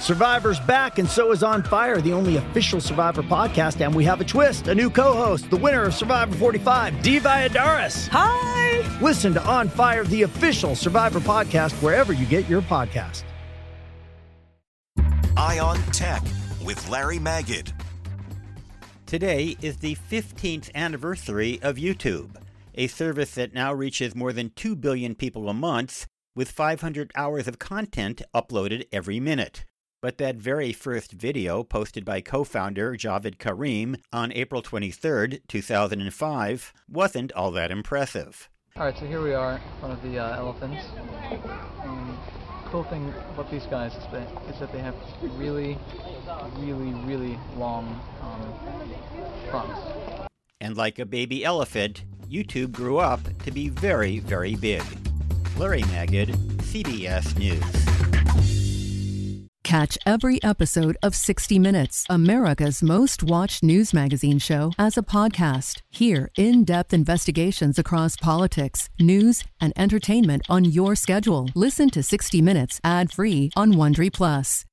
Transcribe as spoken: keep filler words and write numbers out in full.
Survivor's back, and so is On Fire, the only official Survivor podcast, and we have a twist, a new co-host, the winner of Survivor forty-five, Dee Valladares. Hi! Listen to On Fire, the official Survivor podcast, wherever you get your podcast. Eye on Tech with Larry Magid. Today is the fifteenth anniversary of YouTube, a service that now reaches more than two billion people a month, with five hundred hours of content uploaded every minute. But that very first video, posted by co-founder Javed Karim on April twenty-third, two thousand five, wasn't all that impressive. Alright, so here we are in front of the uh, elephants. Um, cool thing about these guys is, they, is that they have really, really, really long um, fronts. And like a baby elephant, YouTube grew up to be very, very big. Larry Magid, C B S News. Catch every episode of sixty minutes, America's most watched news magazine show, as a podcast. Hear in-depth investigations across politics, news, and entertainment on your schedule. Listen to sixty minutes ad-free on Wondery Plus.